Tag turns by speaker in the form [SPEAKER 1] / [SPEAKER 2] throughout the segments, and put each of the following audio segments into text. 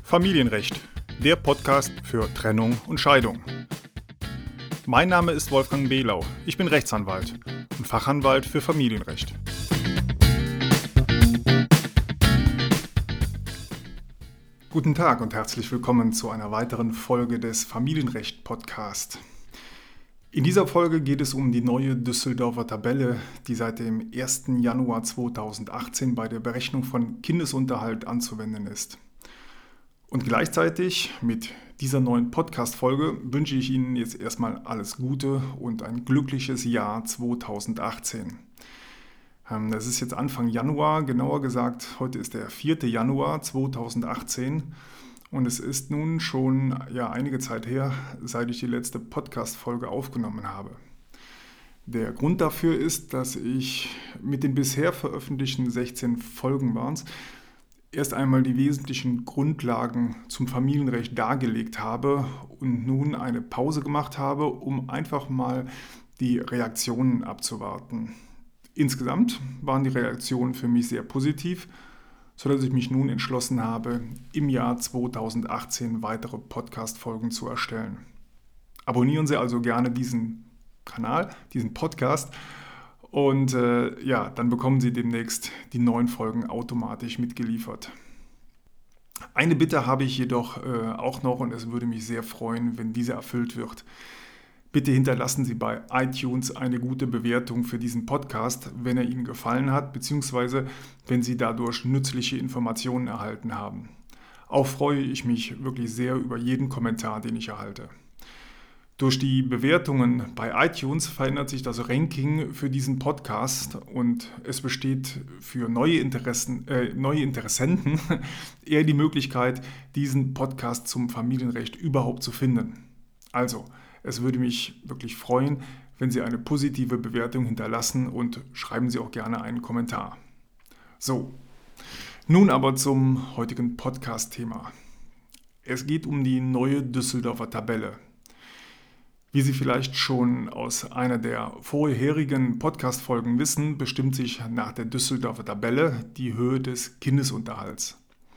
[SPEAKER 1] Familienrecht, der Podcast für Trennung und Scheidung. Mein Name ist Wolfgang Behlau, ich bin Rechtsanwalt und Fachanwalt für Familienrecht. Guten Tag und herzlich willkommen zu einer weiteren Folge des Familienrecht-Podcasts. In dieser Folge geht es um die neue Düsseldorfer Tabelle, die seit dem 1. Januar 2018 bei der Berechnung von Kindesunterhalt anzuwenden ist. Und gleichzeitig mit dieser neuen Podcast-Folge wünsche ich Ihnen jetzt erstmal alles Gute und ein glückliches Jahr 2018. Das ist jetzt Anfang Januar, genauer gesagt, heute ist der 4. Januar 2018 und es ist nun schon einige Zeit her, seit ich die letzte Podcast-Folge aufgenommen habe. Der Grund dafür ist, dass ich mit den bisher veröffentlichten 16 Folgen erst einmal die wesentlichen Grundlagen zum Familienrecht dargelegt habe und nun eine Pause gemacht habe, um einfach mal die Reaktionen abzuwarten. Insgesamt waren die Reaktionen für mich sehr positiv, sodass ich mich nun entschlossen habe, im Jahr 2018 weitere Podcast-Folgen zu erstellen. Abonnieren Sie also gerne diesen Kanal, diesen Podcast. Und dann bekommen Sie demnächst die neuen Folgen automatisch mitgeliefert. Eine Bitte habe ich jedoch auch noch und es würde mich sehr freuen, wenn diese erfüllt wird. Bitte hinterlassen Sie bei iTunes eine gute Bewertung für diesen Podcast, wenn er Ihnen gefallen hat, beziehungsweise wenn Sie dadurch nützliche Informationen erhalten haben. Auch freue ich mich wirklich sehr über jeden Kommentar, den ich erhalte. Durch die Bewertungen bei iTunes verändert sich das Ranking für diesen Podcast und es besteht für neue Interessenten eher die Möglichkeit, diesen Podcast zum Familienrecht überhaupt zu finden. Also, es würde mich wirklich freuen, wenn Sie eine positive Bewertung hinterlassen und schreiben Sie auch gerne einen Kommentar. So, nun aber zum heutigen Podcast-Thema. Es geht um die neue Düsseldorfer Tabelle. Wie Sie vielleicht schon aus einer der vorherigen Podcast-Folgen wissen, bestimmt sich nach der Düsseldorfer Tabelle die Höhe des Kindesunterhalts.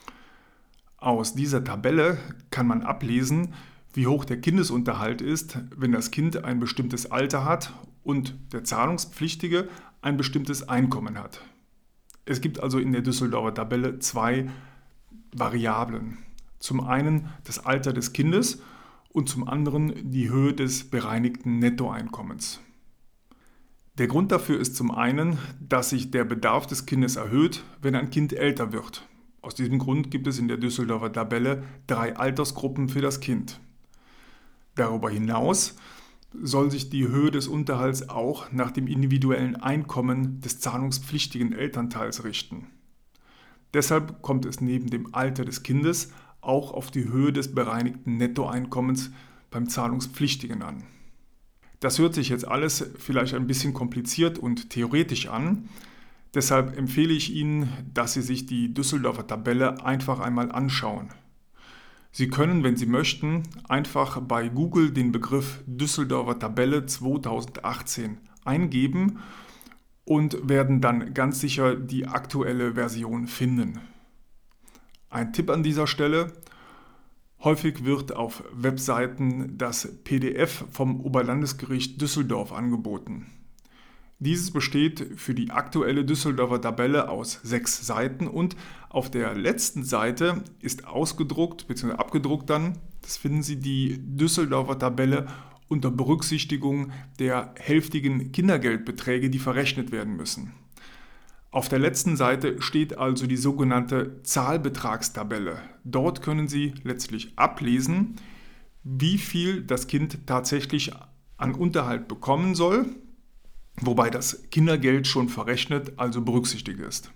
[SPEAKER 1] Aus dieser Tabelle kann man ablesen, wie hoch der Kindesunterhalt ist, wenn das Kind ein bestimmtes Alter hat und der Zahlungspflichtige ein bestimmtes Einkommen hat. Es gibt also in der Düsseldorfer Tabelle zwei Variablen. Zum einen das Alter des Kindes und zum anderen die Höhe des bereinigten Nettoeinkommens. Der Grund dafür ist zum einen, dass sich der Bedarf des Kindes erhöht, wenn ein Kind älter wird. Aus diesem Grund gibt es in der Düsseldorfer Tabelle 3 Altersgruppen für das Kind. Darüber hinaus soll sich die Höhe des Unterhalts auch nach dem individuellen Einkommen des zahlungspflichtigen Elternteils richten. Deshalb kommt es neben dem Alter des Kindes auch auf die Höhe des bereinigten Nettoeinkommens beim Zahlungspflichtigen an. Das hört sich jetzt alles vielleicht ein bisschen kompliziert und theoretisch an. Deshalb empfehle ich Ihnen, dass Sie sich die Düsseldorfer Tabelle einfach einmal anschauen. Sie können, wenn Sie möchten, einfach bei Google den Begriff Düsseldorfer Tabelle 2018 eingeben und werden dann ganz sicher die aktuelle Version finden. Ein Tipp an dieser Stelle: Häufig wird auf Webseiten das PDF vom Oberlandesgericht Düsseldorf angeboten. Dieses besteht für die aktuelle Düsseldorfer Tabelle aus 6 Seiten und auf der letzten Seite ist ausgedruckt bzw. abgedruckt das finden Sie die Düsseldorfer Tabelle unter Berücksichtigung der hälftigen Kindergeldbeträge, die verrechnet werden müssen. Auf der letzten Seite steht also die sogenannte Zahlbetragstabelle. Dort können Sie letztlich ablesen, wie viel das Kind tatsächlich an Unterhalt bekommen soll, wobei das Kindergeld schon verrechnet, also berücksichtigt ist.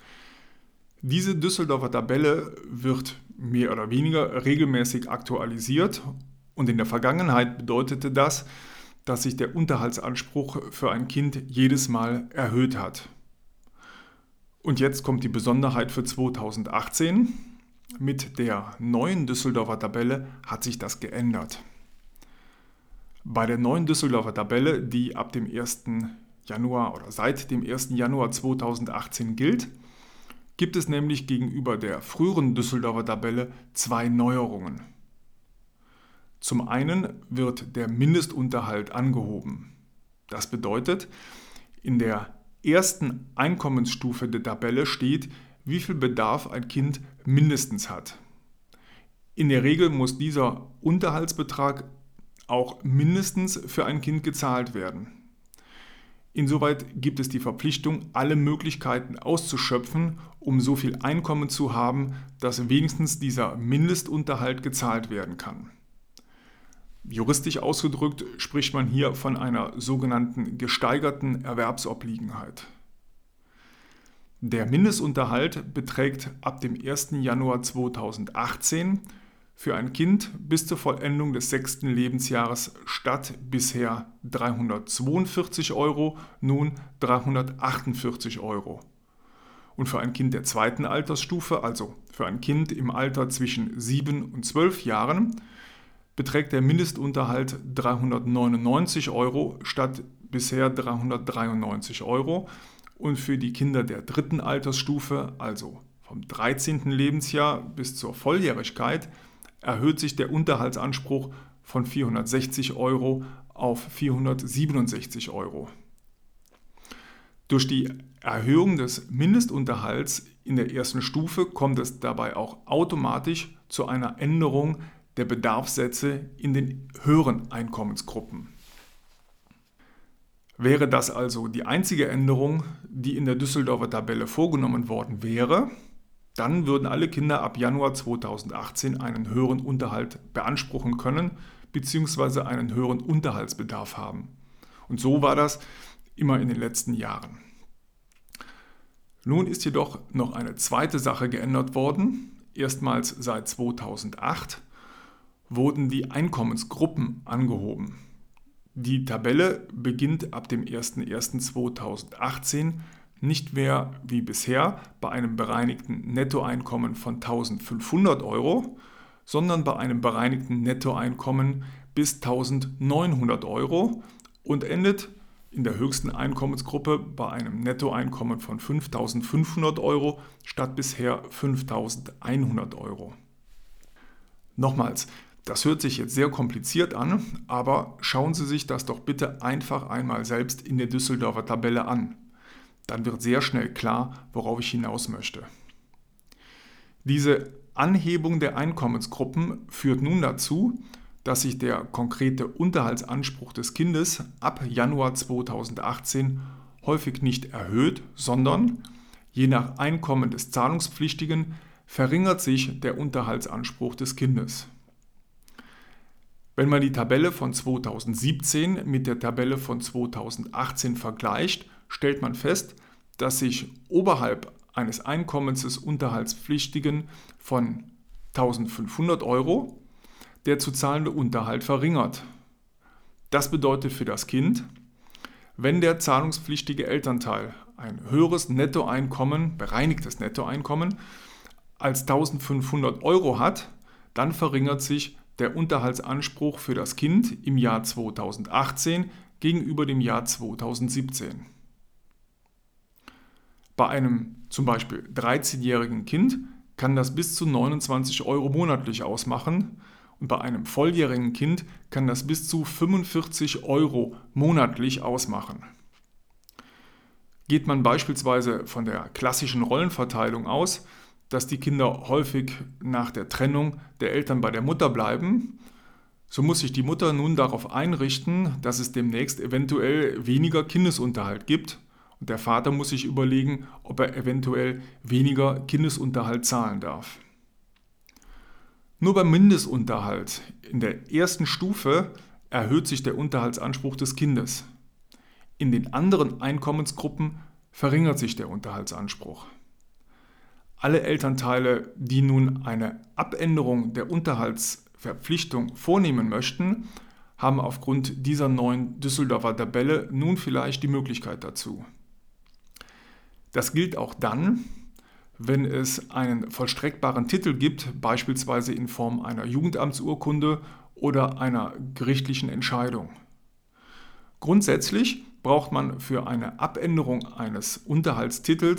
[SPEAKER 1] Diese Düsseldorfer Tabelle wird mehr oder weniger regelmäßig aktualisiert und in der Vergangenheit bedeutete das, dass sich der Unterhaltsanspruch für ein Kind jedes Mal erhöht hat. Und jetzt kommt die Besonderheit für 2018. Mit der neuen Düsseldorfer Tabelle hat sich das geändert. Bei der neuen Düsseldorfer Tabelle, die ab dem 1. Januar oder seit dem 1. Januar 2018 gilt, gibt es nämlich gegenüber der früheren Düsseldorfer Tabelle zwei Neuerungen. Zum einen wird der Mindestunterhalt angehoben. Das bedeutet, in der ersten Einkommensstufe der Tabelle steht, wie viel Bedarf ein Kind mindestens hat. In der Regel muss dieser Unterhaltsbetrag auch mindestens für ein Kind gezahlt werden. Insoweit gibt es die Verpflichtung, alle Möglichkeiten auszuschöpfen, um so viel Einkommen zu haben, dass wenigstens dieser Mindestunterhalt gezahlt werden kann. Juristisch ausgedrückt spricht man hier von einer sogenannten gesteigerten Erwerbsobliegenheit. Der Mindestunterhalt beträgt ab dem 1. Januar 2018 für ein Kind bis zur Vollendung des 6. Lebensjahres statt bisher 342 € nun 348 €. Und für ein Kind der zweiten Altersstufe, also für ein Kind im Alter zwischen 7 und 12 Jahren, beträgt der Mindestunterhalt 399 € statt bisher 393 € und für die Kinder der dritten Altersstufe, also vom 13. Lebensjahr bis zur Volljährigkeit, erhöht sich der Unterhaltsanspruch von 460 € auf 467 €. Durch die Erhöhung des Mindestunterhalts in der ersten Stufe kommt es dabei auch automatisch zu einer Änderung der Bedarfssätze in den höheren Einkommensgruppen. Wäre das also die einzige Änderung, die in der Düsseldorfer Tabelle vorgenommen worden wäre, dann würden alle Kinder ab Januar 2018 einen höheren Unterhalt beanspruchen können bzw. einen höheren Unterhaltsbedarf haben. Und so war das immer in den letzten Jahren. Nun ist jedoch noch eine zweite Sache geändert worden. Erstmals seit 2008 wurden die Einkommensgruppen angehoben. Die Tabelle beginnt ab dem 01.01.2018 nicht mehr wie bisher bei einem bereinigten Nettoeinkommen von 1.500 €, sondern bei einem bereinigten Nettoeinkommen bis 1.900 € und endet in der höchsten Einkommensgruppe bei einem Nettoeinkommen von 5.500 € statt bisher 5.100 €. Nochmals, das hört sich jetzt sehr kompliziert an, aber schauen Sie sich das doch bitte einfach einmal selbst in der Düsseldorfer Tabelle an. Dann wird sehr schnell klar, worauf ich hinaus möchte. Diese Anhebung der Einkommensgruppen führt nun dazu, dass sich der konkrete Unterhaltsanspruch des Kindes ab Januar 2018 häufig nicht erhöht, sondern je nach Einkommen des Zahlungspflichtigen verringert sich der Unterhaltsanspruch des Kindes. Wenn man die Tabelle von 2017 mit der Tabelle von 2018 vergleicht, stellt man fest, dass sich oberhalb eines Einkommens des Unterhaltspflichtigen von 1.500 € der zu zahlende Unterhalt verringert. Das bedeutet für das Kind, wenn der zahlungspflichtige Elternteil ein höheres Nettoeinkommen, bereinigtes Nettoeinkommen, als 1.500 € hat, dann verringert sich der Unterhaltsanspruch für das Kind im Jahr 2018 gegenüber dem Jahr 2017. Bei einem zum Beispiel 13-jährigen Kind kann das bis zu 29 € monatlich ausmachen und bei einem volljährigen Kind kann das bis zu 45 € monatlich ausmachen. Geht man beispielsweise von der klassischen Rollenverteilung aus, dass die Kinder häufig nach der Trennung der Eltern bei der Mutter bleiben, so muss sich die Mutter nun darauf einrichten, dass es demnächst eventuell weniger Kindesunterhalt gibt und der Vater muss sich überlegen, ob er eventuell weniger Kindesunterhalt zahlen darf. Nur beim Mindestunterhalt in der ersten Stufe erhöht sich der Unterhaltsanspruch des Kindes. In den anderen Einkommensgruppen verringert sich der Unterhaltsanspruch. Alle Elternteile, die nun eine Abänderung der Unterhaltsverpflichtung vornehmen möchten, haben aufgrund dieser neuen Düsseldorfer Tabelle nun vielleicht die Möglichkeit dazu. Das gilt auch dann, wenn es einen vollstreckbaren Titel gibt, beispielsweise in Form einer Jugendamtsurkunde oder einer gerichtlichen Entscheidung. Grundsätzlich braucht man für eine Abänderung eines Unterhaltstitels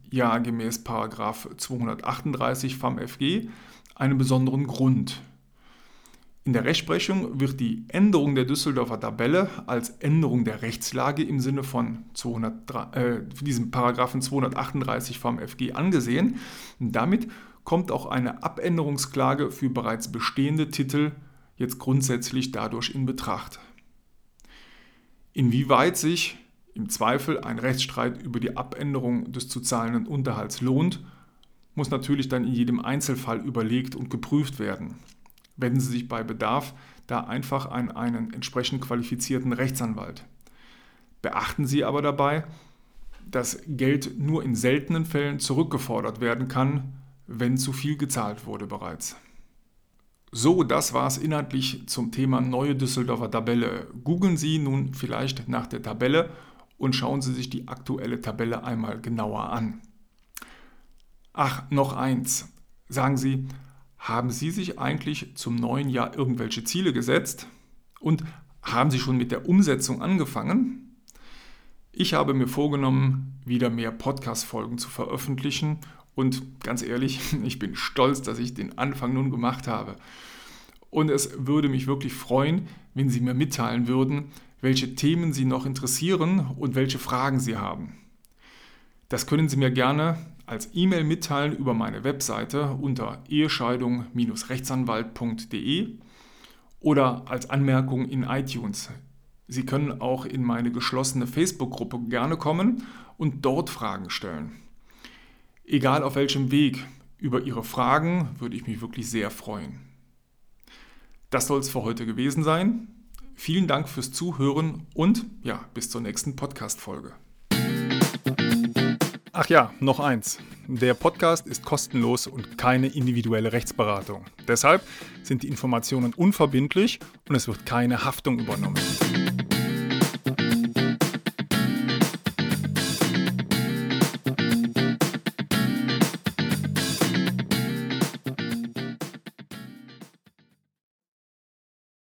[SPEAKER 1] ja gemäß § 238 FamFG einen besonderen Grund. In der Rechtsprechung wird die Änderung der Düsseldorfer Tabelle als Änderung der Rechtslage im Sinne von diesem Paragraphen 238 FamFG angesehen. Und damit kommt auch eine Abänderungsklage für bereits bestehende Titel jetzt grundsätzlich dadurch in Betracht. Inwieweit sich im Zweifel ein Rechtsstreit über die Abänderung des zu zahlenden Unterhalts lohnt, muss natürlich dann in jedem Einzelfall überlegt und geprüft werden. Wenden Sie sich bei Bedarf da einfach an einen entsprechend qualifizierten Rechtsanwalt. Beachten Sie aber dabei, dass Geld nur in seltenen Fällen zurückgefordert werden kann, wenn zu viel gezahlt wurde bereits. So, das war es inhaltlich zum Thema neue Düsseldorfer Tabelle. Googeln Sie nun vielleicht nach der Tabelle und schauen Sie sich die aktuelle Tabelle einmal genauer an. Ach, noch eins. Sagen Sie, haben Sie sich eigentlich zum neuen Jahr irgendwelche Ziele gesetzt? Und haben Sie schon mit der Umsetzung angefangen? Ich habe mir vorgenommen, wieder mehr Podcast-Folgen zu veröffentlichen und ganz ehrlich, ich bin stolz, dass ich den Anfang nun gemacht habe. Und es würde mich wirklich freuen, wenn Sie mir mitteilen würden, welche Themen Sie noch interessieren und welche Fragen Sie haben. Das können Sie mir gerne als E-Mail mitteilen über meine Webseite unter ehescheidung-rechtsanwalt.de oder als Anmerkung in iTunes. Sie können auch in meine geschlossene Facebook-Gruppe gerne kommen und dort Fragen stellen. Egal auf welchem Weg, über Ihre Fragen würde ich mich wirklich sehr freuen. Das soll es für heute gewesen sein. Vielen Dank fürs Zuhören und bis zur nächsten Podcast-Folge. Ach ja, noch eins. Der Podcast ist kostenlos und keine individuelle Rechtsberatung. Deshalb sind die Informationen unverbindlich und es wird keine Haftung übernommen.